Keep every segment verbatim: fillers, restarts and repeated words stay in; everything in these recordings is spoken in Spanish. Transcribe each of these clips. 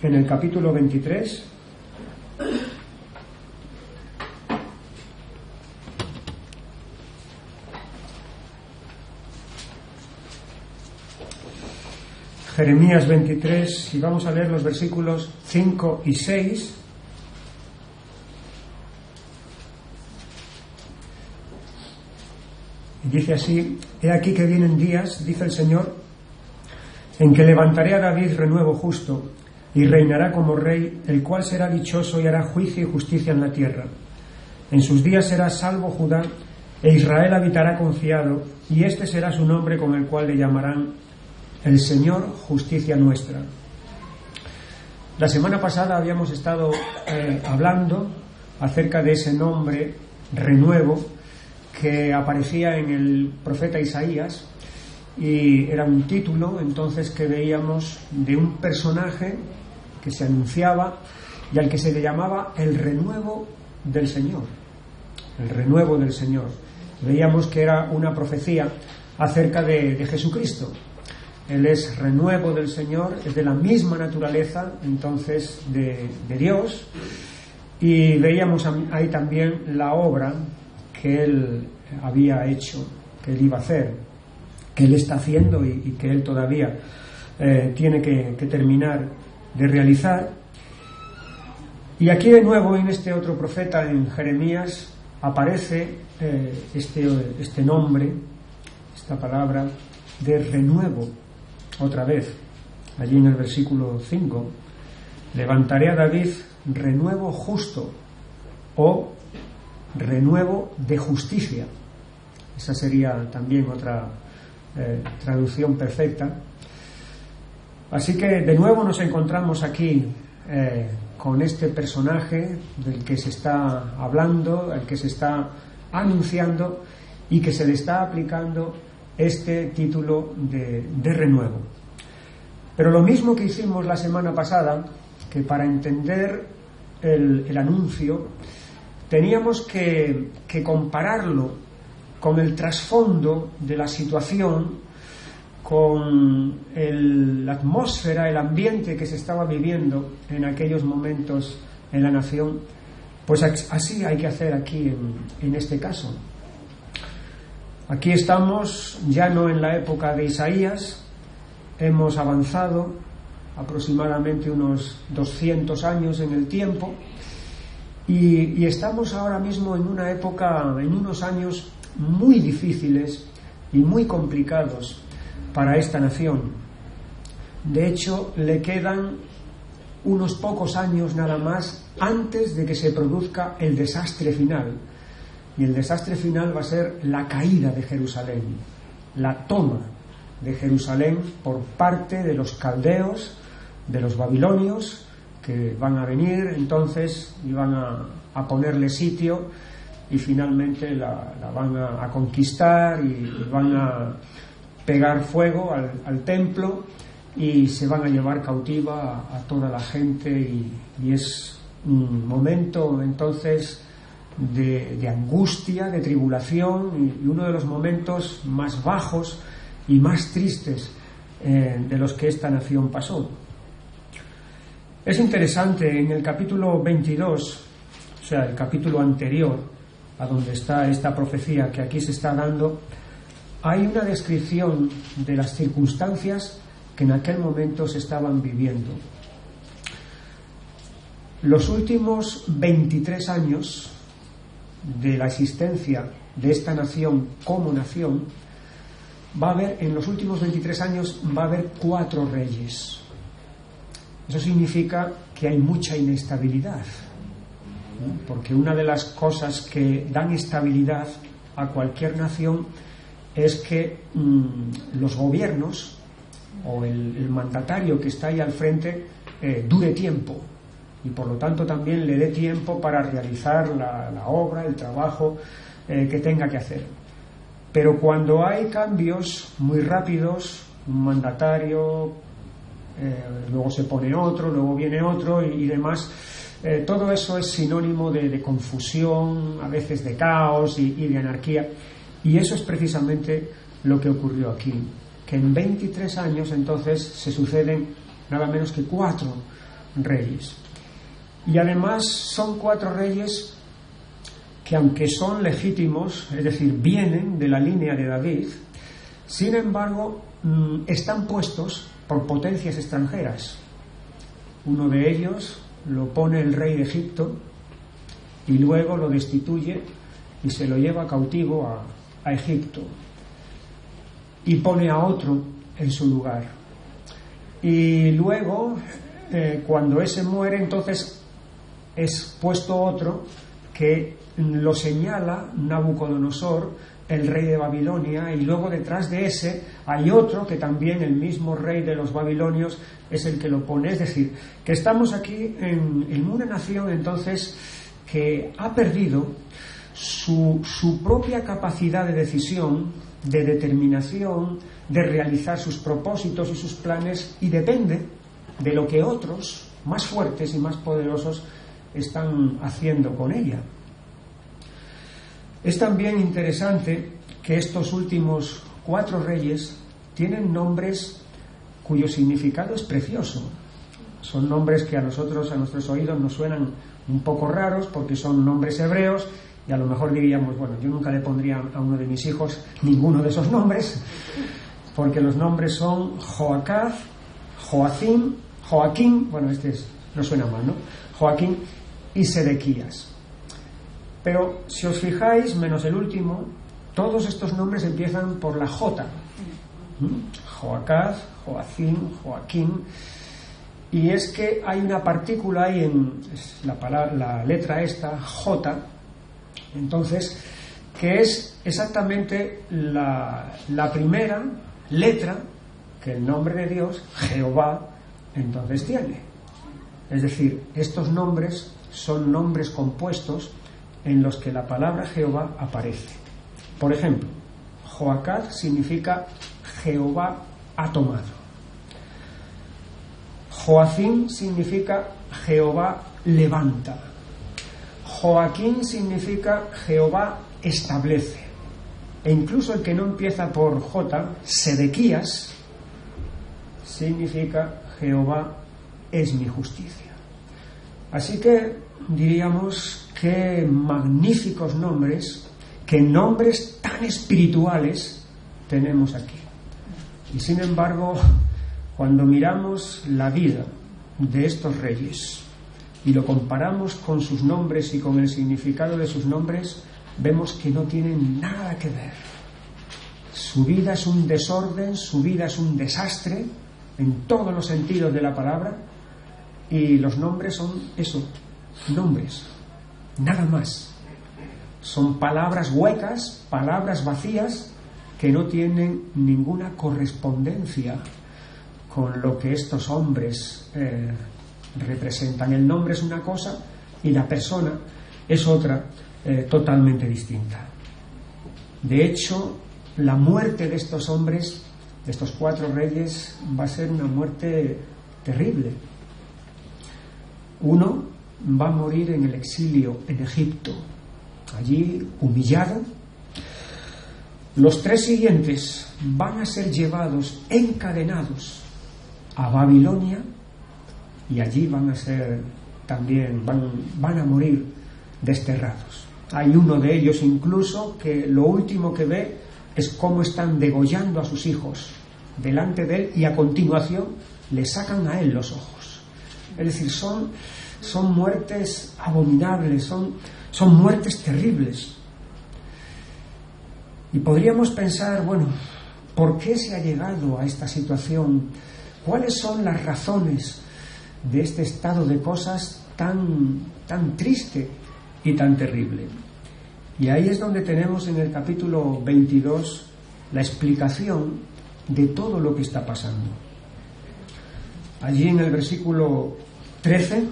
en el capítulo veintitrés. Jeremías veintitrés, y vamos a leer los versículos cinco y seis. Y dice así: He aquí que vienen días, dice el Señor, en que levantaré a David renuevo justo, y reinará como rey, el cual será dichoso y hará juicio y justicia en la tierra. En sus días será salvo Judá, e Israel habitará confiado, y este será su nombre con el cual le llamarán el Señor, justicia nuestra. La semana pasada habíamos estado eh, hablando acerca de ese nombre, renuevo, que aparecía en el profeta Isaías, y era un título entonces que veíamos de un personaje que se anunciaba y al que se le llamaba el renuevo del Señor. El renuevo del Señor. Veíamos que era una profecía acerca de, de Jesucristo. Él es renuevo del Señor, es de la misma naturaleza entonces de, de Dios, y veíamos ahí también la obra que Él había hecho, que Él iba a hacer, que Él está haciendo y, y que Él todavía eh, tiene que, que terminar de realizar. Y aquí de nuevo en este otro profeta, en Jeremías, aparece eh, este, este nombre, esta palabra de renuevo. Otra vez, allí en el versículo cinco: levantaré a David renuevo justo, o renuevo de justicia. Esa sería también otra eh, traducción perfecta. Así que de nuevo nos encontramos aquí eh, con este personaje del que se está hablando, al que se está anunciando y que se le está aplicando este título de, de renuevo. Pero lo mismo que hicimos la semana pasada, que para entender el, el anuncio teníamos que, que compararlo con el trasfondo de la situación, con el, la atmósfera, el ambiente que se estaba viviendo en aquellos momentos en la nación, pues así hay que hacer aquí en, en este caso. Aquí estamos ya no en la época de Isaías, hemos avanzado aproximadamente unos doscientos años en el tiempo, y, y estamos ahora mismo en una época, en unos años muy difíciles y muy complicados para esta nación. De hecho, le quedan unos pocos años nada más antes de que se produzca el desastre final. Y el desastre final va a ser la caída de Jerusalén, la toma de Jerusalén por parte de los caldeos, de los babilonios, que van a venir entonces y van a, a ponerle sitio, y finalmente la, la van a, a conquistar, y, y van a pegar fuego al, al templo, y se van a llevar cautiva a, a toda la gente, y, y es un momento entonces De, de angustia, de tribulación, y, y uno de los momentos más bajos y más tristes eh, de los que esta nación pasó. Es interesante, en el capítulo veintidós, o sea, el capítulo anterior a donde está esta profecía que aquí se está dando, hay una descripción de las circunstancias que en aquel momento se estaban viviendo. Los últimos veintitrés años de la existencia de esta nación como nación, va a haber, en los últimos veintitrés años va a haber cuatro reyes. Eso significa que hay mucha inestabilidad, ¿no? Porque una de las cosas que dan estabilidad a cualquier nación es que mmm, los gobiernos o el, el mandatario que está ahí al frente eh, dure tiempo, y por lo tanto también le dé tiempo para realizar la, la obra, el trabajo eh, que tenga que hacer. Pero cuando hay cambios muy rápidos, un mandatario, eh, luego se pone otro, luego viene otro y, y demás, eh, todo eso es sinónimo de, de confusión, a veces de caos y, y de anarquía, y eso es precisamente lo que ocurrió aquí, que en veintitrés años entonces se suceden nada menos que cuatro reyes. Y además son cuatro reyes que, aunque son legítimos, es decir, vienen de la línea de David, sin embargo están puestos por potencias extranjeras. Uno de ellos lo pone el rey de Egipto y luego lo destituye y se lo lleva cautivo a, a Egipto y pone a otro en su lugar. Y luego, eh, cuando ese muere, entonces es puesto otro que lo señala Nabucodonosor, el rey de Babilonia, y luego detrás de ese hay otro que también el mismo rey de los babilonios es el que lo pone. Es decir, que estamos aquí en, en una nación entonces que ha perdido su, su propia capacidad de decisión, de determinación, de realizar sus propósitos y sus planes, y depende de lo que otros más fuertes y más poderosos están haciendo con ella. Es también interesante que estos últimos cuatro reyes tienen nombres cuyo significado es precioso. Son nombres que a nosotros, a nuestros oídos, nos suenan un poco raros porque son nombres hebreos, y a lo mejor diríamos, bueno, yo nunca le pondría a uno de mis hijos ninguno de esos nombres, porque los nombres son Joacaz, Joacim, Joaquín, bueno, este es, no suena mal, ¿no? Joaquín y Sedequías. Pero si os fijáis, menos el último, todos estos nombres empiezan por la J. Joacaz, Joacim, Joaquín. Y es que hay una partícula ahí en la, palabra, la letra esta, J, entonces, que es exactamente la, la primera letra que el nombre de Dios, Jehová, entonces tiene. Es decir, estos nombres son nombres compuestos en los que la palabra Jehová aparece. Por ejemplo, Joacaz significa Jehová ha tomado. Joacim significa Jehová levanta. Joaquín significa Jehová establece. E incluso el que no empieza por J, Sedequías, significa Jehová es mi justicia. Así que diríamos que magníficos nombres, que nombres tan espirituales tenemos aquí. Y sin embargo, cuando miramos la vida de estos reyes y lo comparamos con sus nombres y con el significado de sus nombres, vemos que no tienen nada que ver. Su vida es un desorden, su vida es un desastre en todos los sentidos de la palabra, y los nombres son eso, nombres, nada más. Son palabras huecas, palabras vacías que no tienen ninguna correspondencia con lo que estos hombres eh, representan. El nombre es una cosa y la persona es otra eh, totalmente distinta. De hecho, la muerte de estos hombres, de estos cuatro reyes, va a ser una muerte terrible. Uno va a morir en el exilio en Egipto, allí humillado. Los tres siguientes van a ser llevados encadenados a Babilonia, y allí van a ser también, van, van a morir desterrados. Hay uno de ellos incluso que lo último que ve es cómo están degollando a sus hijos delante de él, y a continuación le sacan a él los ojos. Es decir, son, son muertes abominables, son, son muertes terribles. Y podríamos pensar, bueno, ¿por qué se ha llegado a esta situación? ¿Cuáles son las razones de este estado de cosas tan, tan triste y tan terrible? Y ahí es donde tenemos en el capítulo veintidós la explicación de todo lo que está pasando. Allí en el versículo trece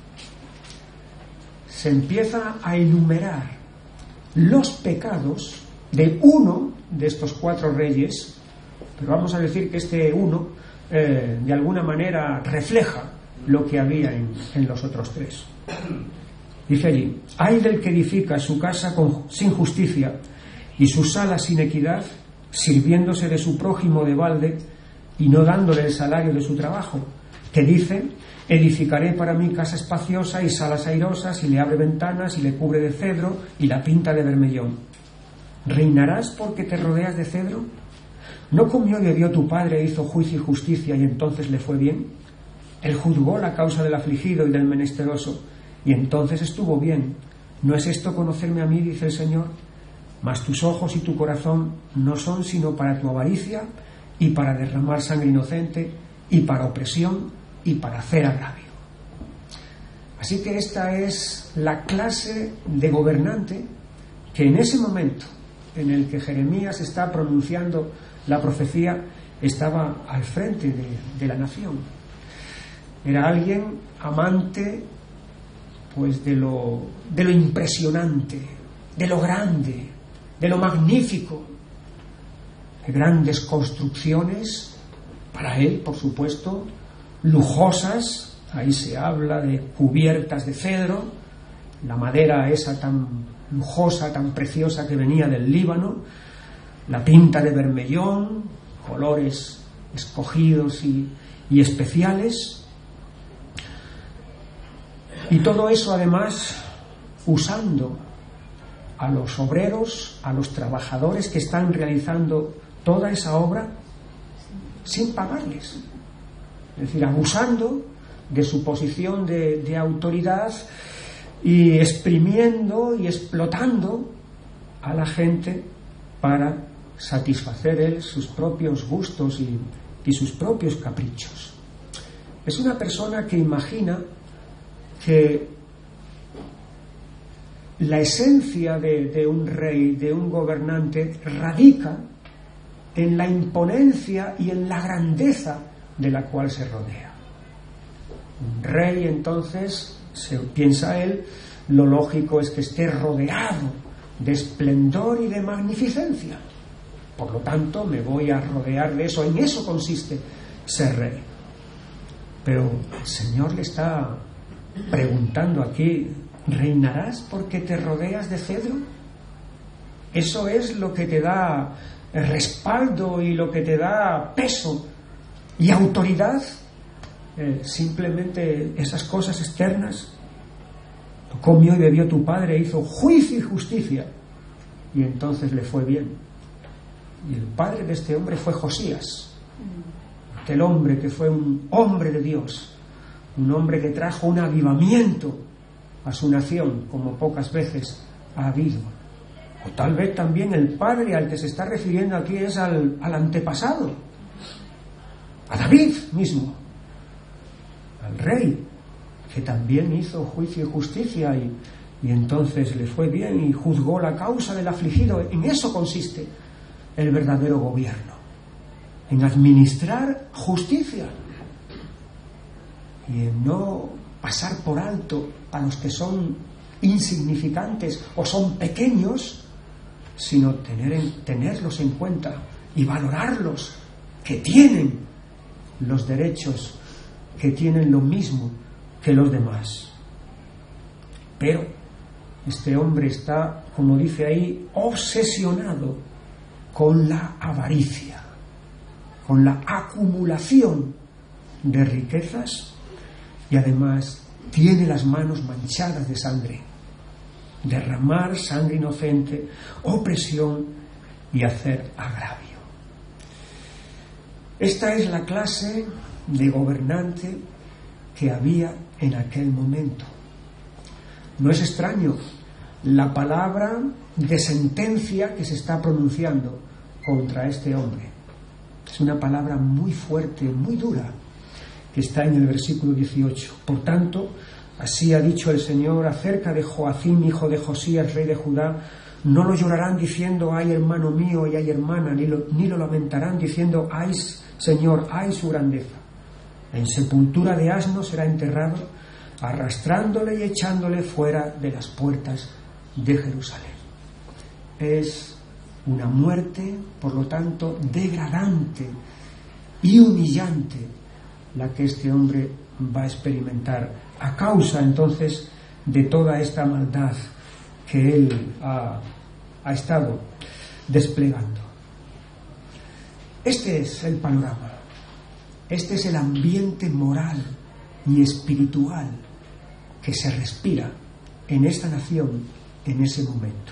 se empieza a enumerar los pecados de uno de estos cuatro reyes, pero vamos a decir que este uno eh, de alguna manera refleja lo que había en, en los otros tres. Dice allí: ay del que edifica su casa con, sin justicia, y su sala sin equidad, sirviéndose de su prójimo de balde y no dándole el salario de su trabajo. que dice: edificaré para mí casa espaciosa y salas airosas, y le abre ventanas y le cubre de cedro y la pinta de bermellón. ¿Reinarás porque te rodeas de cedro? ¿No comió y bebió tu padre e hizo juicio y justicia, y entonces le fue bien? Él juzgó la causa del afligido y del menesteroso, y entonces estuvo bien. ¿No es esto conocerme a mí?, dice el Señor. Mas tus ojos y tu corazón no son sino para tu avaricia y para derramar sangre inocente y para opresión y para hacer agravio. Así que esta es la clase de gobernante que en ese momento en el que Jeremías está pronunciando la profecía estaba al frente de, de la nación. Era alguien amante pues de lo, de lo impresionante, de lo grande, de lo magnífico, de grandes construcciones, para él, por supuesto, lujosas. Ahí se habla de cubiertas de cedro, la madera esa tan lujosa, tan preciosa que venía del Líbano, la pinta de bermellón, colores escogidos y, y especiales, y todo eso además usando a los obreros, a los trabajadores que están realizando toda esa obra sin pagarles, es decir, abusando de su posición de, de autoridad y exprimiendo y explotando a la gente para satisfacer él sus propios gustos y, y sus propios caprichos. Es una persona que imagina que la esencia de, de un rey, de un gobernante, radica en la imponencia y en la grandeza de la cual se rodea. Un rey, entonces, se piensa él, lo lógico es que esté rodeado de esplendor y de magnificencia. Por lo tanto, me voy a rodear de eso. En eso consiste ser rey. Pero el Señor le está preguntando aquí: ¿reinarás porque te rodeas de cedro? ¿Eso es lo que te da respaldo y lo que te da peso y autoridad? Eh, simplemente esas cosas externas. Comió y bebió tu padre, hizo juicio y justicia, y entonces le fue bien. Y el padre de este hombre fue Josías, aquel hombre que fue un hombre de Dios, un hombre que trajo un avivamiento a su nación como pocas veces ha habido. O tal vez también el padre al que se está refiriendo aquí es al, al antepasado, a David mismo, al rey, que también hizo juicio y justicia, y, y entonces le fue bien y juzgó la causa del afligido. En eso consiste el verdadero gobierno, en administrar justicia y en no pasar por alto a los que son insignificantes o son pequeños, sino tener en, tenerlos en cuenta y valorarlos, que tienen los derechos, que tienen lo mismo que los demás. Pero este hombre está, como dice ahí, obsesionado con la avaricia, con la acumulación de riquezas, y además tiene las manos manchadas de sangre. Derramar sangre inocente, opresión y hacer agravio. Esta es la clase de gobernante que había en aquel momento. No es extraño la palabra de sentencia que se está pronunciando contra este hombre. Es una palabra muy fuerte, muy dura, que está en el versículo dieciocho. Por tanto, así ha dicho el Señor acerca de Joacim, hijo de Josías, rey de Judá: no lo llorarán diciendo ay hermano mío y ay hermana, ni lo, ni lo lamentarán diciendo ay Señor, ay su grandeza. En sepultura de asno será enterrado, arrastrándole y echándole fuera de las puertas de Jerusalén. Es una muerte, por lo tanto, degradante y humillante la que este hombre va a experimentar a causa entonces de toda esta maldad que él ha, ha estado desplegando. Este es el panorama. Este es el ambiente moral y espiritual que se respira en esta nación en ese momento.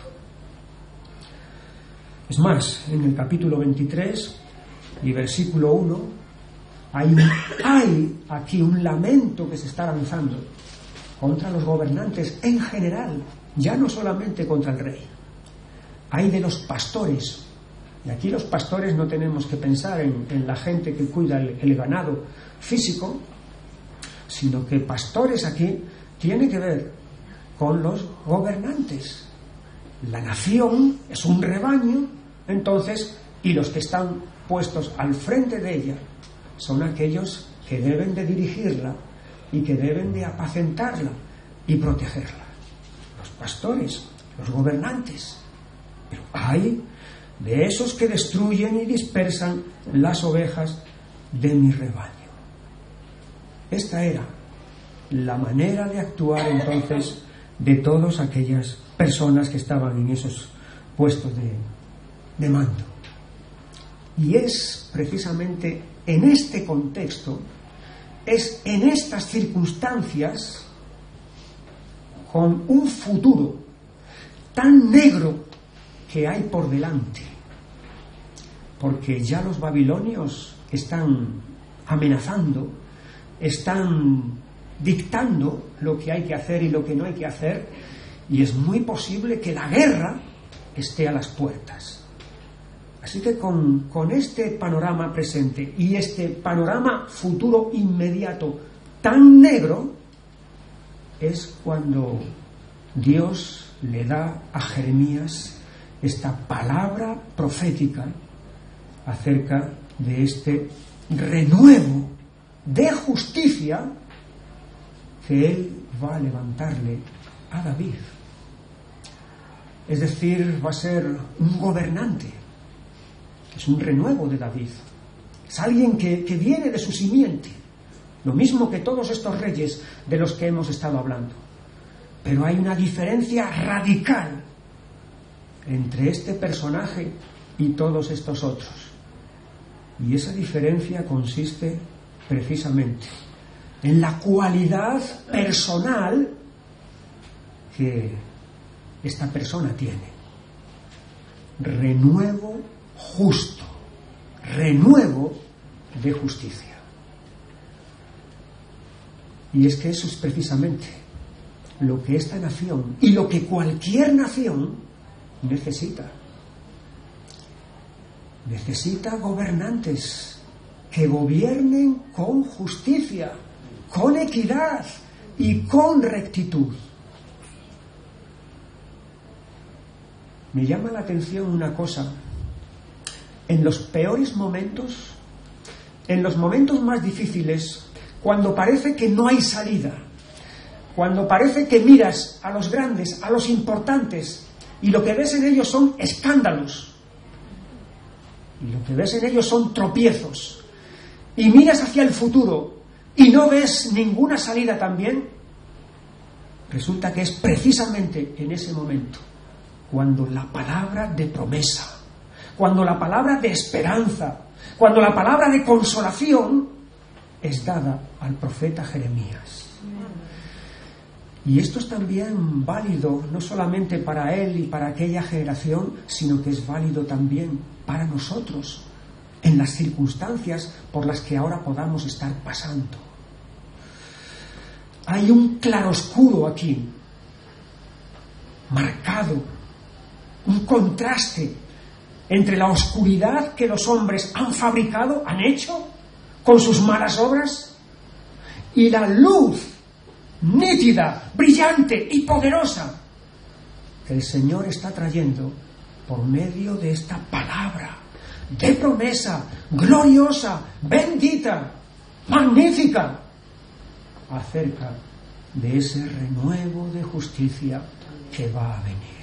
Es más, en el capítulo veintitrés y versículo uno hay, un, hay aquí un lamento que se está lanzando contra los gobernantes en general, ya no solamente contra el rey. Hay de los pastores, y aquí los pastores no tenemos que pensar en, en la gente que cuida el, el ganado físico, sino que pastores aquí tiene que ver con los gobernantes. La nación es un rebaño, entonces, y los que están puestos al frente de ella son aquellos que deben de dirigirla y que deben de apacentarla y protegerla. Los pastores, los gobernantes. Pero hay de esos que destruyen y dispersan las ovejas de mi rebaño. Esta era la manera de actuar entonces de todas aquellas personas que estaban en esos puestos de, de mando. Y es precisamente en este contexto, es en estas circunstancias, con un futuro tan negro que hay por delante, porque ya los babilonios están amenazando, están dictando lo que hay que hacer y lo que no hay que hacer, y es muy posible que la guerra esté a las puertas. Así que con, con este panorama presente y este panorama futuro inmediato tan negro, es cuando Dios le da a Jeremías esta palabra profética acerca de este renuevo de justicia que él va a levantarle a David. Es decir, va a ser un gobernante. Es un renuevo de David. Es alguien que, que viene de su simiente. Lo mismo que todos estos reyes de los que hemos estado hablando. Pero hay una diferencia radical entre este personaje y todos estos otros. Y esa diferencia consiste precisamente en la cualidad personal que esta persona tiene. Renuevo justo, renuevo de justicia. Y es que eso es precisamente lo que esta nación y lo que cualquier nación necesita. Necesita gobernantes que gobiernen con justicia, con equidad y con rectitud. Me llama la atención una cosa. En los peores momentos, en los momentos más difíciles, cuando parece que no hay salida, cuando parece que miras a los grandes, a los importantes, y lo que ves en ellos son escándalos, y lo que ves en ellos son tropiezos, y miras hacia el futuro y no ves ninguna salida también, resulta que es precisamente en ese momento cuando la palabra de promesa, cuando la palabra de esperanza, cuando la palabra de consolación es dada al profeta Jeremías. Y esto es también válido no solamente para él y para aquella generación, sino que es válido también para nosotros en las circunstancias por las que ahora podamos estar pasando. Hay un claroscuro aquí, marcado, un contraste entre la oscuridad que los hombres han fabricado, han hecho con sus malas obras, y la luz nítida, brillante y poderosa que el Señor está trayendo por medio de esta palabra de promesa gloriosa, bendita, magnífica, acerca de ese renuevo de justicia que va a venir.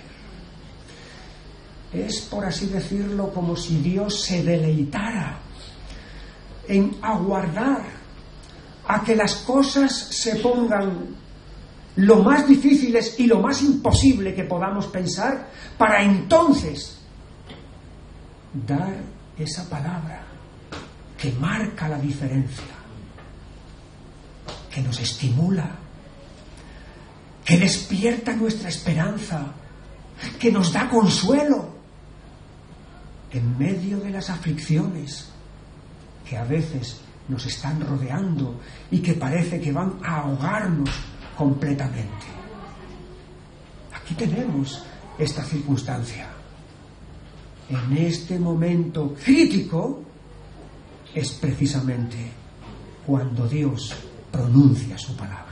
Es, por así decirlo, como si Dios se deleitara en aguardar a que las cosas se pongan lo más difíciles y lo más imposible que podamos pensar, para entonces dar esa palabra que marca la diferencia, que nos estimula, que despierta nuestra esperanza, que nos da consuelo en medio de las aflicciones que a veces nos están rodeando y que parece que van a ahogarnos completamente. Aquí tenemos esta circunstancia. En este momento crítico es precisamente cuando Dios pronuncia su palabra.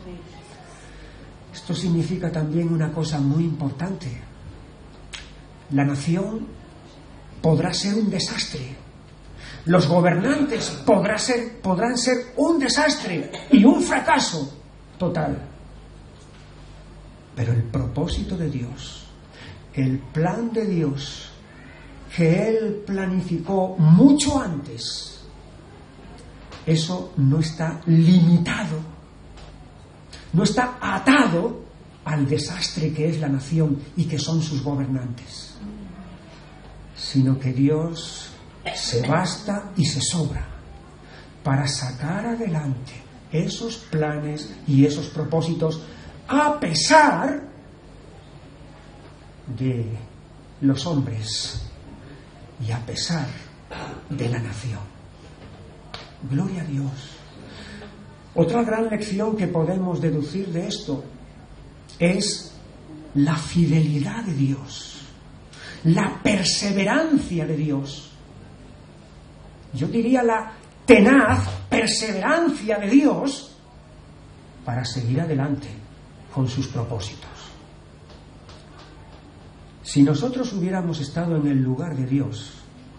Esto significa también una cosa muy importante. La nación podrá ser un desastre. Los gobernantes podrá ser, podrán ser un desastre y un fracaso total. Pero el propósito de Dios, el plan de Dios, que Él planificó mucho antes, eso no está limitado, no está atado al desastre que es la nación y que son sus gobernantes, sino que Dios se basta y se sobra para sacar adelante esos planes y esos propósitos a pesar de los hombres y a pesar de la nación. Gloria a Dios. Otra gran lección que podemos deducir de esto es la fidelidad de Dios, la perseverancia de Dios. Yo diría la tenaz perseverancia de Dios para seguir adelante con sus propósitos. Si nosotros hubiéramos estado en el lugar de Dios,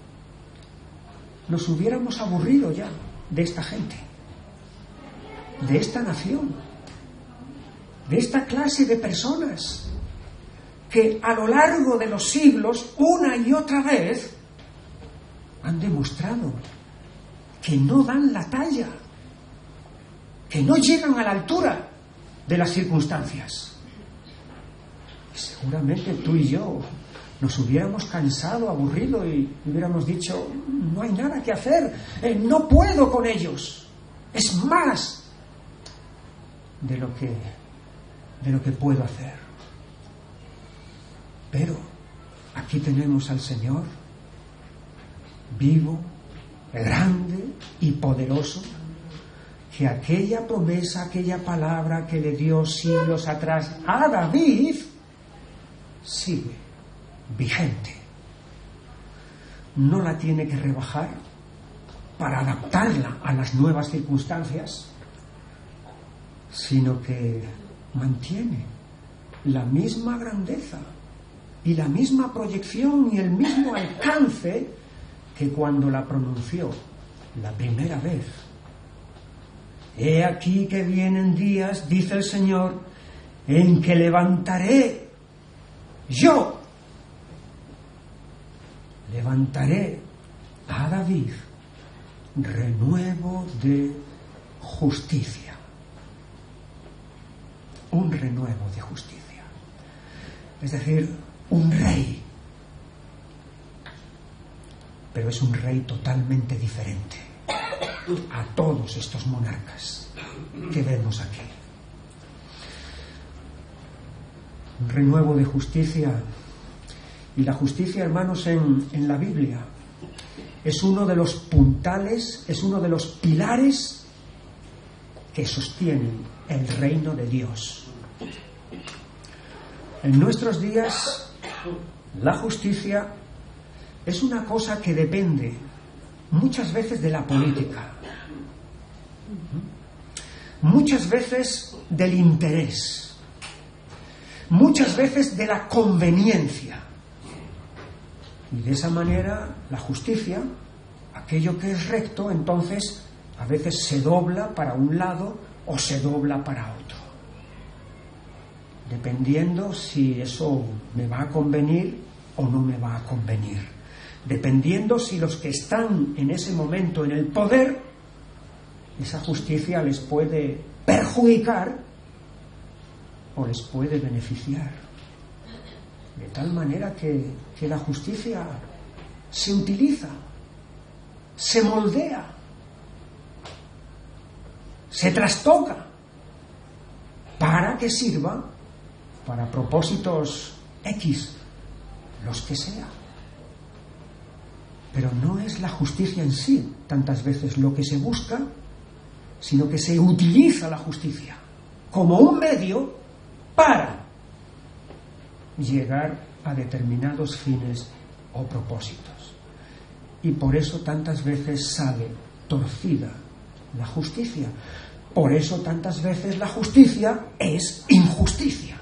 nos hubiéramos aburrido ya de esta gente, de esta nación, de esta clase de personas que a lo largo de los siglos, una y otra vez, han demostrado que no dan la talla, que no llegan a la altura de las circunstancias. Y seguramente tú y yo nos hubiéramos cansado, aburrido y hubiéramos dicho, no hay nada que hacer, eh, no puedo con ellos. Es más de lo que, de lo que puedo hacer. Pero aquí tenemos al Señor vivo, grande y poderoso, que aquella promesa, aquella palabra que le dio siglos atrás a David, sigue vigente. No la tiene que rebajar para adaptarla a las nuevas circunstancias, sino que mantiene la misma grandeza y la misma proyección y el mismo alcance que cuando la pronunció la primera vez. He aquí que vienen días, dice el Señor, en que levantaré yo, levantaré a David renuevo de justicia. Un renuevo de justicia. Es decir, un rey. Pero es un rey totalmente diferente a todos estos monarcas que vemos aquí. Un renuevo de justicia. Y la justicia, hermanos, en, en la Biblia es uno de los puntales, es uno de los pilares que sostienen el reino de Dios. En nuestros días, la justicia es una cosa que depende muchas veces de la política, muchas veces del interés, muchas veces de la conveniencia. Y de esa manera la justicia, aquello que es recto, entonces a veces se dobla para un lado o se dobla para otro, dependiendo si eso me va a convenir o no me va a convenir, dependiendo si los que están en ese momento en el poder, esa justicia les puede perjudicar o les puede beneficiar. De tal manera que, que la justicia se utiliza, se moldea, se trastoca, para que sirva para propósitos X, los que sea. Pero no es la justicia en sí tantas veces lo que se busca, sino que se utiliza la justicia como un medio para llegar a determinados fines o propósitos. Y por eso tantas veces sale torcida la justicia. Por eso tantas veces la justicia es injusticia.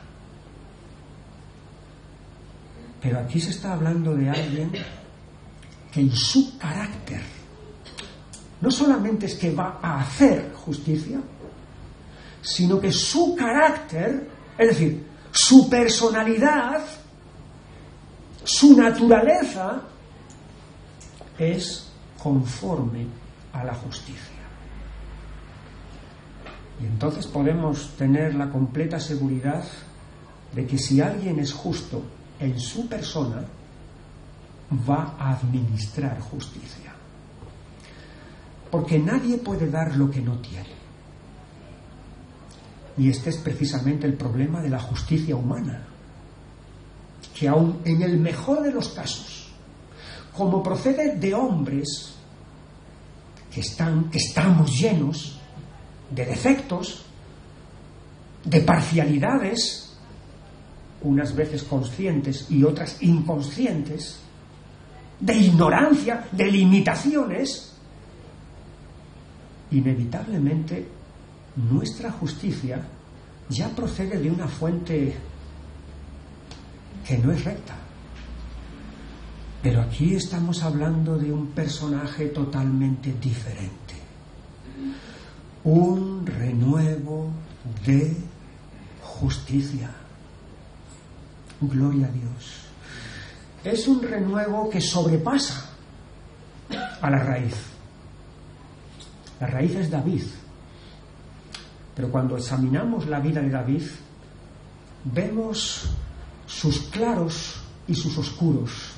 Pero aquí se está hablando de alguien que en su carácter no solamente es que va a hacer justicia, sino que su carácter, es decir, su personalidad, su naturaleza, es conforme a la justicia. Y entonces podemos tener la completa seguridad de que si alguien es justo en su persona, va a administrar justicia. Porque nadie puede dar lo que no tiene. Y este es precisamente el problema de la justicia humana, que aun en el mejor de los casos, como procede de hombres que están, que estamos llenos de defectos, de parcialidades, unas veces conscientes y otras inconscientes, de ignorancia, de limitaciones, inevitablemente nuestra justicia ya procede de una fuente que no es recta. Pero aquí estamos hablando de un personaje totalmente diferente. Un renuevo de justicia. Gloria a Dios. Es un renuevo que sobrepasa a la raíz. La raíz es David. Pero cuando examinamos la vida de David, vemos sus claros y sus oscuros.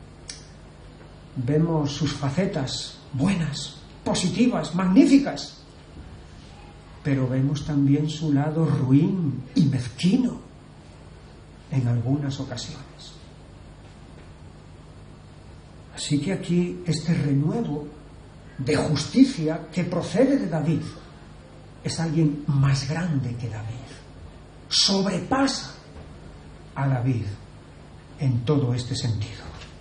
Vemos sus facetas buenas, positivas, magníficas. Pero vemos también su lado ruin y mezquino en algunas ocasiones. Así que aquí este renuevo de justicia que procede de David es alguien más grande que David. Sobrepasa a David en todo este sentido.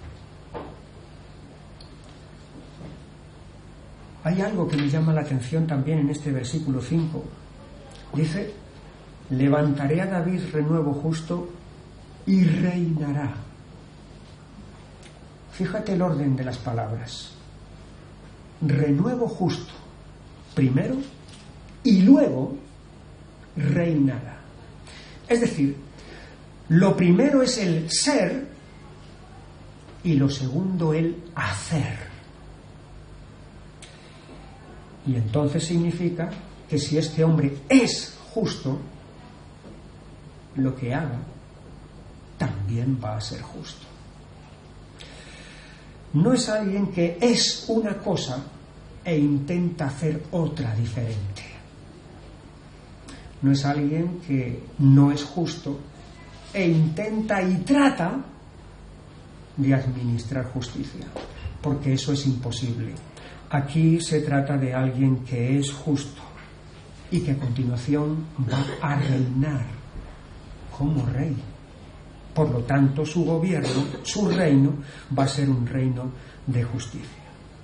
Hay algo que me llama la atención también en este versículo cinco. Dice: levantaré a David renuevo justo y reinará. Fíjate el orden de las palabras. Renuevo justo primero y luego reinará. Es decir, lo primero es el ser y lo segundo el hacer. Y entonces significa que si este hombre es justo, lo que haga también va a ser justo. No es alguien que es una cosa e intenta hacer otra diferente. No es alguien que no es justo e intenta y trata de administrar justicia, porque eso es imposible. Aquí se trata de alguien que es justo y que a continuación va a reinar como rey. Por lo tanto, su gobierno, su reino, va a ser un reino de justicia.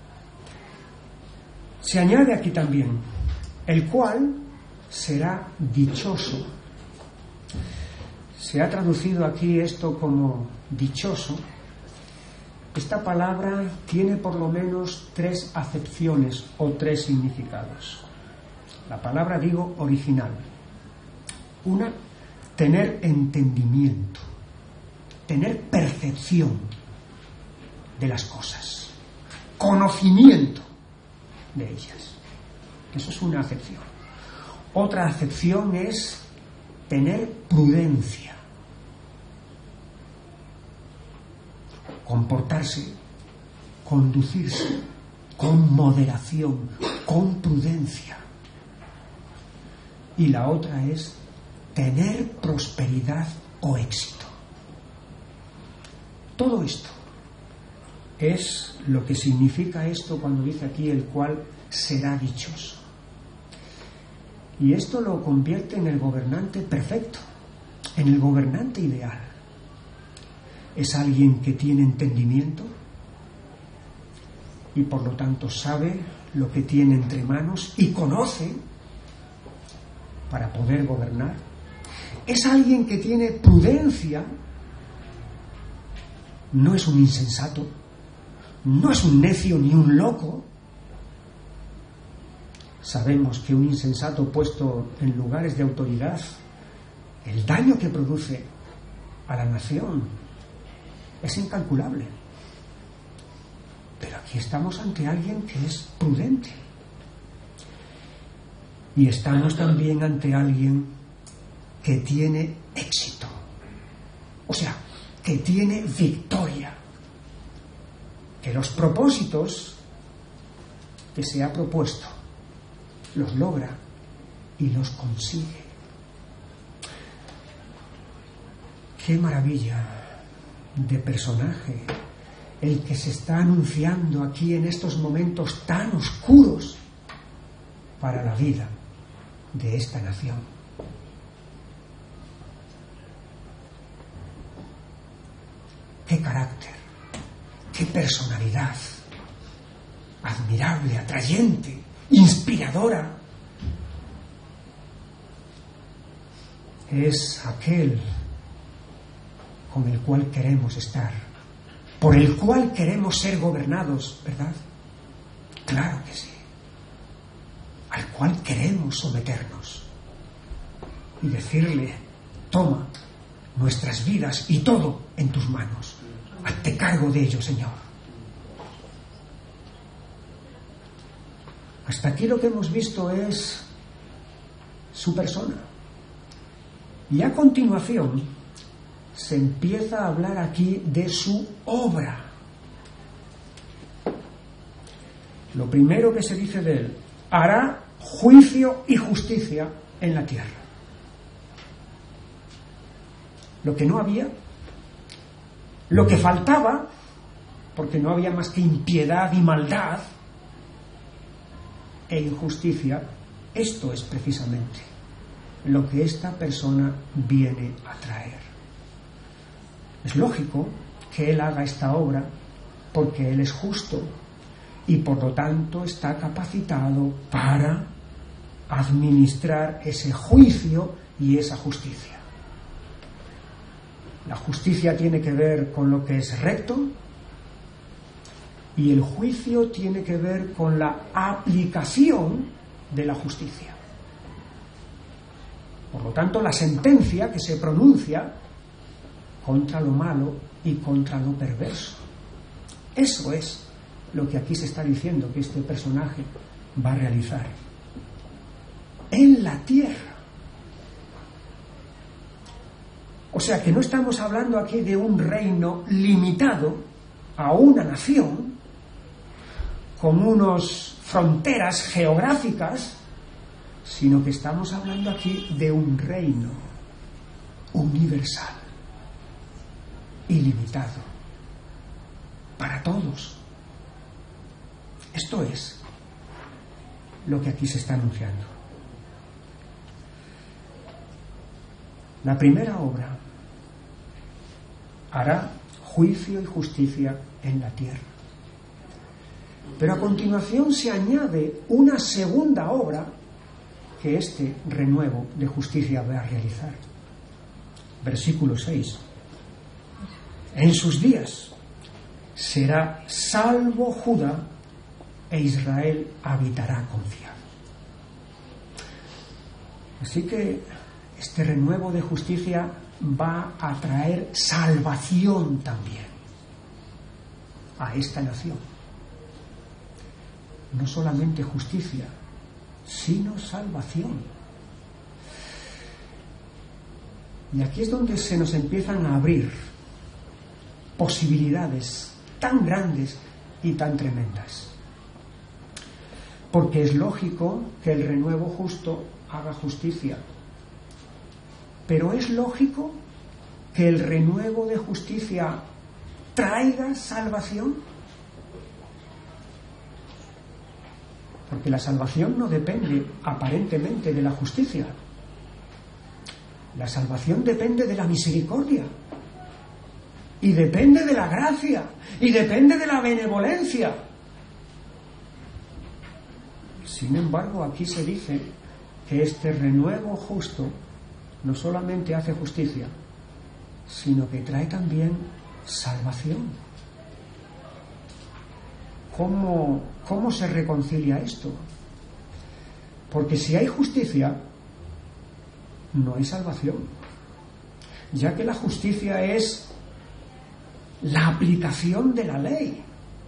Se añade aquí también, el cual será dichoso. Se ha traducido aquí esto como dichoso. Esta palabra tiene por lo menos tres acepciones o tres significados. La palabra, digo, original. Una, tener entendimiento, tener percepción de las cosas, conocimiento de ellas. Eso es una acepción. Otra acepción es tener prudencia, comportarse, conducirse con moderación, con prudencia. Y la otra es tener prosperidad o éxito. Todo esto es lo que significa esto cuando dice aquí el cual será dichoso. Y esto lo convierte en el gobernante perfecto, en el gobernante ideal. Es alguien que tiene entendimiento y por lo tanto sabe lo que tiene entre manos y conoce para poder gobernar. Es alguien que tiene prudencia, no es un insensato, no es un necio ni un loco. Sabemos que un insensato puesto en lugares de autoridad, el daño que produce a la nación es incalculable. Pero aquí estamos ante alguien que es prudente. Y estamos también ante alguien que tiene éxito. O sea, que tiene victoria. Que los propósitos que se ha propuesto los logra y los consigue. ¡Qué maravilla de personaje el que se está anunciando aquí en estos momentos tan oscuros para la vida de esta nación! ¡Qué carácter! ¡Qué personalidad! Admirable, atrayente, inspiradora. Es aquel con el cual queremos estar, por el cual queremos ser gobernados, ¿verdad? Claro que sí. Al cual queremos someternos y decirle: toma nuestras vidas y todo en tus manos, hazte cargo de ello, Señor. Hasta aquí lo que hemos visto es su persona. Y a continuación se empieza a hablar aquí de su obra. Lo primero que se dice de él: hará juicio y justicia en la tierra. Lo que no había, lo que faltaba, porque no había más que impiedad y maldad e injusticia, esto es precisamente lo que esta persona viene a traer. Es lógico que él haga esta obra porque él es justo y por lo tanto está capacitado para administrar ese juicio y esa justicia. La justicia tiene que ver con lo que es recto y el juicio tiene que ver con la aplicación de la justicia. Por lo tanto, la sentencia que se pronuncia contra lo malo y contra lo perverso. Eso es lo que aquí se está diciendo que este personaje va a realizar en la tierra. O sea que no estamos hablando aquí de un reino limitado a una nación con unas fronteras geográficas, sino que estamos hablando aquí de un reino universal, ilimitado, para todos. Esto es lo que aquí se está anunciando. La primera obra: hará juicio y justicia en la tierra. Pero a continuación se añade una segunda obra que este renuevo de justicia va a realizar. Versículo seis. En sus días será salvo Judá e Israel habitará confiado. Así que este renuevo de justicia va a traer salvación también a esta nación. No solamente justicia, sino salvación. Y aquí es donde se nos empiezan a abrir posibilidades tan grandes y tan tremendas. porque es lógico que el renuevo justo haga justicia. Pero ¿es lógico que el renuevo de justicia traiga salvación? Porque la salvación no depende aparentemente de la justicia. La salvación depende de la misericordia. Y depende de la gracia. Y depende de la benevolencia. Sin embargo, aquí se dice que este renuevo justo no solamente hace justicia, sino que trae también salvación. ¿Cómo, cómo se reconcilia esto? Porque si hay justicia, no hay salvación, ya que la justicia es la aplicación de la ley.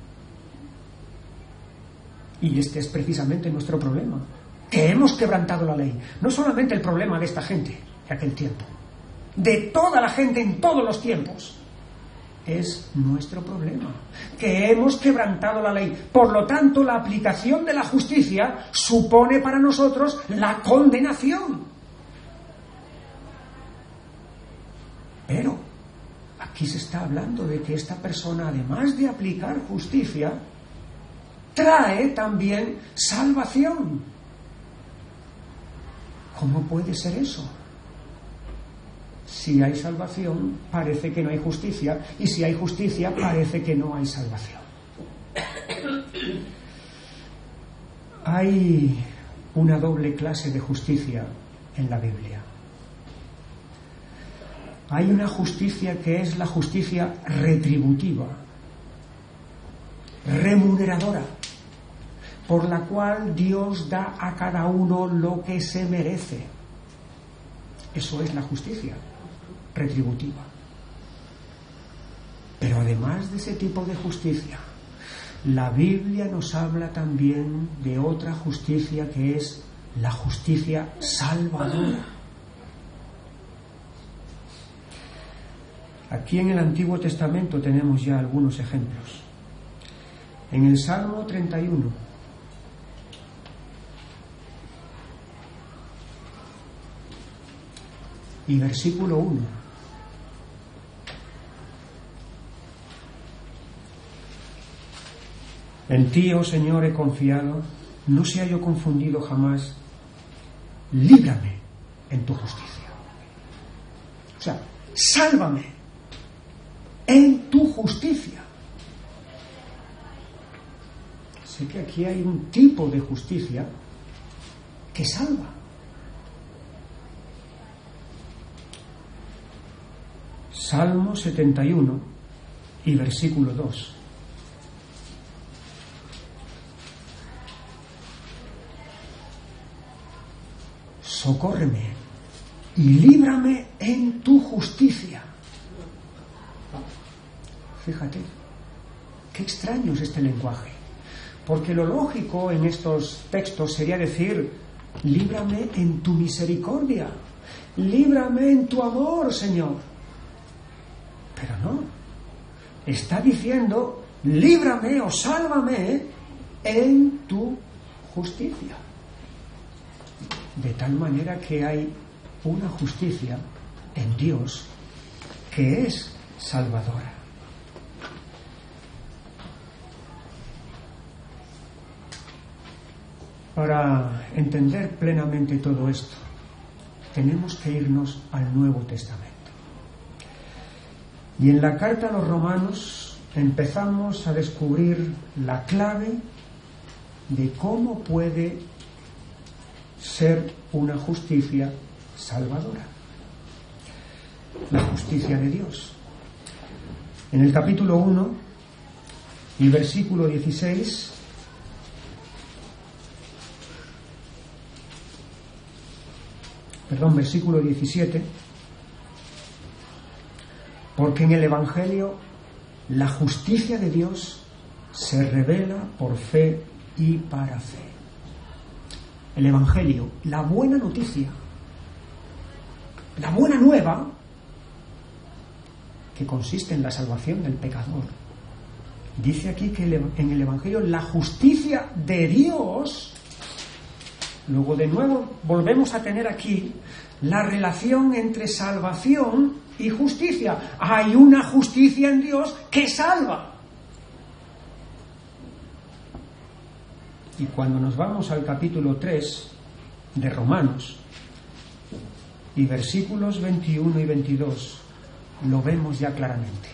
Y este es precisamente nuestro problema, que hemos quebrantado la ley. No solamente el problema de esta gente de aquel tiempo, de toda la gente en todos los tiempos, es nuestro problema, que hemos quebrantado la ley. Por lo tanto, la aplicación de la justicia supone para nosotros la condenación. Pero aquí se está hablando de que esta persona, además de aplicar justicia, trae también salvación. ¿Cómo puede ser eso? Si hay salvación, parece que no hay justicia, y si hay justicia, parece que no hay salvación. Hay una doble clase de justicia en la Biblia. Hay una justicia que es la justicia retributiva, remuneradora, por la cual Dios da a cada uno lo que se merece. Eso es la justicia retributiva. Pero además de ese tipo de justicia, la Biblia nos habla también de otra justicia, que es la justicia salvadora. Aquí en el Antiguo Testamento tenemos ya algunos ejemplos. En el Salmo treinta y uno, y versículo uno, en ti, oh Señor, he confiado, no sea yo confundido jamás, líbrame en tu justicia. O sea, sálvame en tu justicia. Así que aquí hay un tipo de justicia que salva. Salmo setenta y uno y versículo dos. Socórreme y líbrame en tu justicia. Fíjate, qué extraño es este lenguaje, porque lo lógico en estos textos sería decir: líbrame en tu misericordia, líbrame en tu amor, Señor. Pero no, está diciendo: líbrame o sálvame en tu justicia. De tal manera que hay una justicia en Dios que es salvadora. Para entender plenamente todo esto, tenemos que irnos al Nuevo Testamento. Y en la carta a los Romanos empezamos a descubrir la clave de cómo puede ser una justicia salvadora. La justicia de Dios. En el capítulo uno y versículo dieciséis, perdón, versículo diecisiete, porque en el Evangelio la justicia de Dios se revela por fe y para fe. El Evangelio, la buena noticia, la buena nueva, que consiste en la salvación del pecador, Dice aquí que en el Evangelio la justicia de Dios. Luego de nuevo volvemos a tener aquí la relación entre salvación y justicia. Hay una justicia en Dios que salva. Y cuando nos vamos al capítulo tres de Romanos y versículos veintiuno y veintidós, lo vemos ya claramente.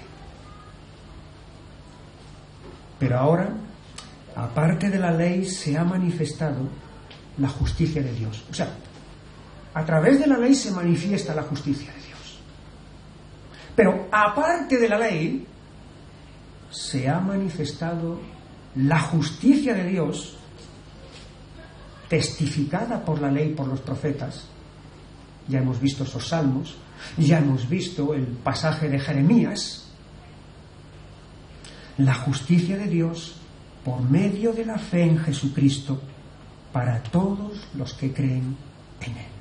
Pero ahora, aparte de la ley, se ha manifestado la justicia de Dios. O sea, a través de la ley se manifiesta la justicia de Dios. Pero aparte de la ley, se ha manifestado la justicia de Dios, testificada por la ley, por los profetas. Ya hemos visto esos salmos, ya hemos visto el pasaje de Jeremías. La justicia de Dios por medio de la fe en Jesucristo para todos los que creen en Él.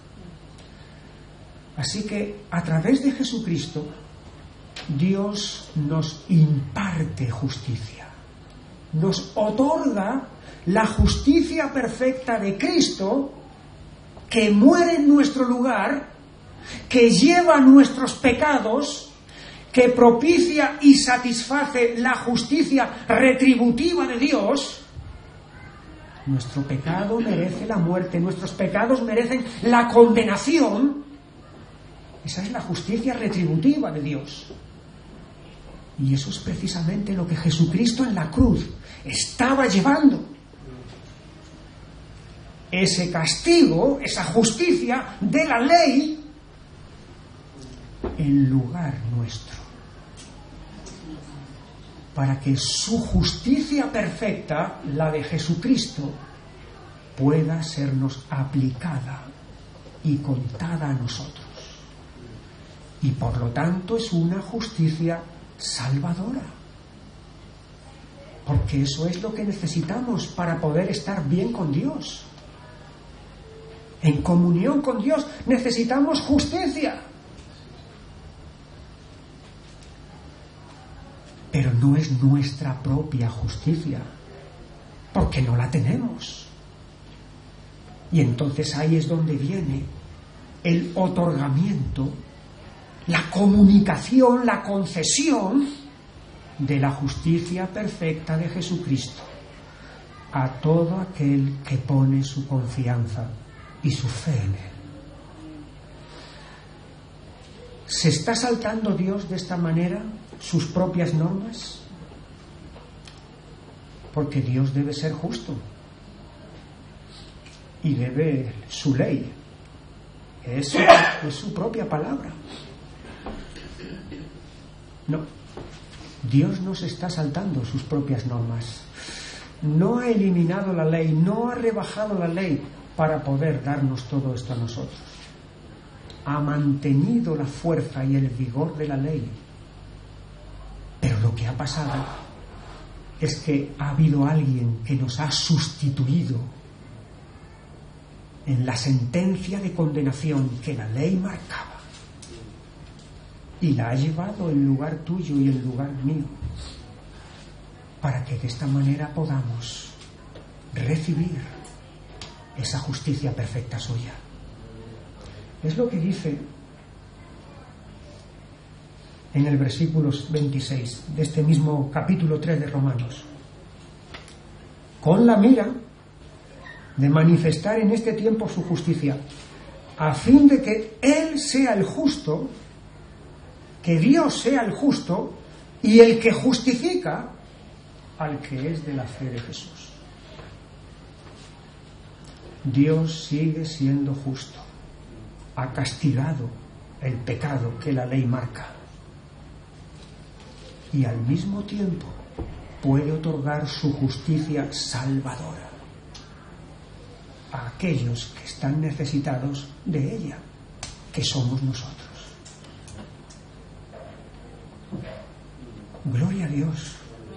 Así que a través de Jesucristo Dios nos imparte justicia, nos otorga la justicia perfecta de Cristo, que muere en nuestro lugar, que lleva nuestros pecados, que propicia y satisface la justicia retributiva de Dios. Nuestro pecado merece la muerte, nuestros pecados merecen la condenación. Esa es la justicia retributiva de Dios. Y eso es precisamente lo que Jesucristo en la cruz estaba llevando. Ese castigo, esa justicia de la ley en lugar nuestro, para que su justicia perfecta, la de Jesucristo, pueda sernos aplicada y contada a nosotros. Y por lo tanto es una justicia salvadora, porque eso es lo que necesitamos para poder estar bien con Dios. En comunión con Dios necesitamos justicia. Pero no es nuestra propia justicia, porque no la tenemos. Y entonces ahí es donde viene el otorgamiento, la comunicación, la concesión de la justicia perfecta de Jesucristo a todo aquel que pone su confianza y su fe en Él. ¿Se está saltando Dios de esta manera sus propias normas? Porque Dios debe ser justo y debe su ley, es su, es su propia palabra. No, Dios no se está saltando sus propias normas, no ha eliminado la ley, no ha rebajado la ley para poder darnos todo esto a nosotros. Ha mantenido la fuerza y el vigor de la ley. Pero lo que ha pasado es que ha habido alguien que nos ha sustituido en la sentencia de condenación que la ley marcaba, y la ha llevado en lugar tuyo y en lugar mío, para que de esta manera podamos recibir esa justicia perfecta suya. Es lo que dice en el versículo veintiséis de este mismo capítulo tres de Romanos: con la mira de manifestar en este tiempo su justicia, a fin de que Él sea el justo, que Dios sea el justo y el que justifica al que es de la fe de Jesús. Dios sigue siendo justo, ha castigado el pecado que la ley marca, y al mismo tiempo puede otorgar su justicia salvadora a aquellos que están necesitados de ella, que somos nosotros. Gloria a Dios.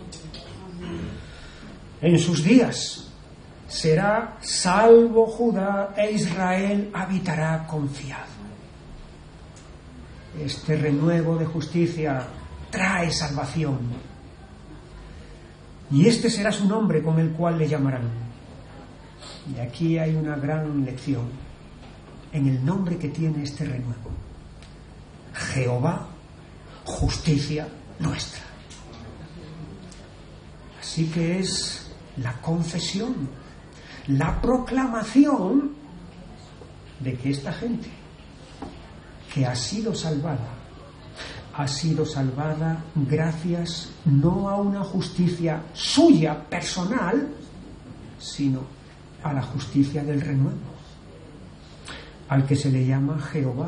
En sus días será salvo Judá e Israel habitará confiado. Este renuevo de justicia trae salvación. y este será su nombre con el cual le llamarán. Y aquí hay una gran lección en el nombre que tiene este renuevo: Jehová, justicia nuestra. Así que es la confesión, la proclamación de que esta gente que ha sido salvada, ha sido salvada gracias no a una justicia suya personal, sino a la justicia del renuevo, al que se le llama Jehová,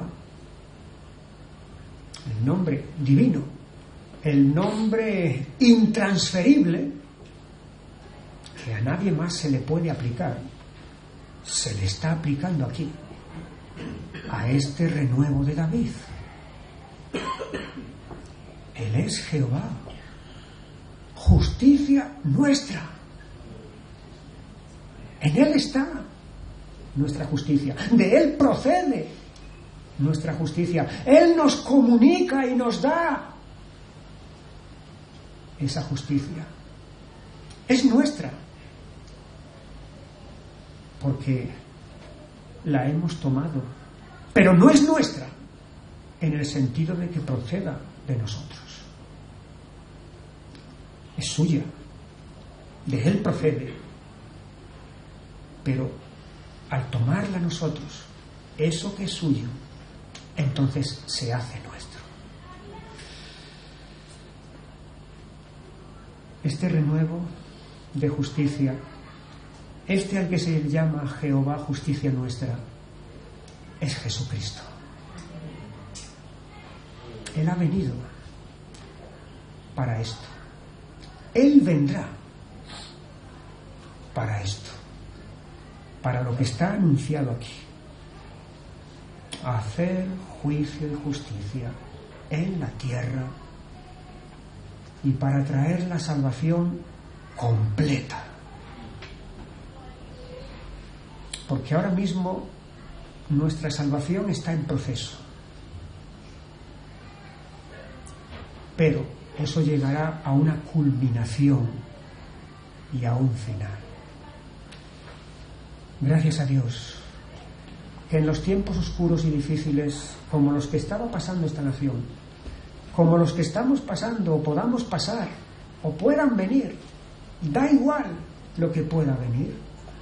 el nombre divino, el nombre intransferible que a nadie más se le puede aplicar, se le está aplicando aquí a este renuevo de David. Él es Jehová, justicia nuestra. En Él está nuestra justicia, de Él procede nuestra justicia. Él nos comunica y nos da esa justicia. Es nuestra, porque la hemos tomado, pero no es nuestra en el sentido de que proceda de nosotros. Es suya, de Él procede, pero al tomarla nosotros, eso que es suyo, entonces se hace nuestro. Este renuevo de justicia, este al que se llama Jehová, justicia nuestra, es Jesucristo. Él ha venido para esto. Él vendrá para esto, para lo que está anunciado aquí: hacer juicio y justicia en la tierra, y para traer la salvación completa. Porque ahora mismo nuestra salvación está en proceso, pero eso llegará a una culminación y a un final. Gracias a Dios que en los tiempos oscuros y difíciles, como los que estaba pasando esta nación, como los que estamos pasando o podamos pasar o puedan venir, da igual lo que pueda venir,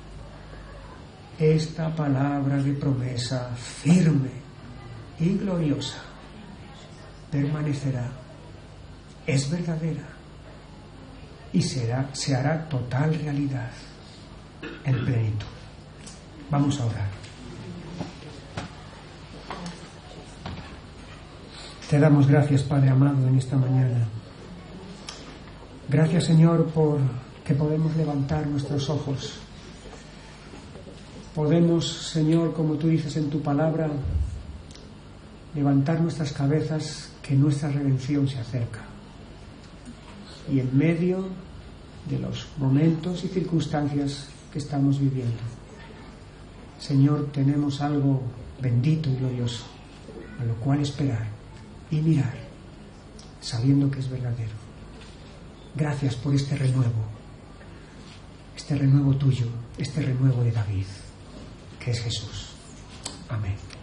esta palabra de promesa firme y gloriosa permanecerá, es verdadera y será, se hará total realidad en plenitud. Vamos a orar. Te damos gracias, Padre amado, en esta mañana. Gracias, Señor, por que podemos levantar nuestros ojos. Podemos, Señor, como tú dices en tu palabra, levantar nuestras cabezas, que nuestra redención se acerca. Y en medio de los momentos y circunstancias que estamos viviendo, Señor, tenemos algo bendito y glorioso a lo cual esperar y mirar, sabiendo que es verdadero. Gracias por este renuevo, este renuevo tuyo, este renuevo de David, que es Jesús. Amén.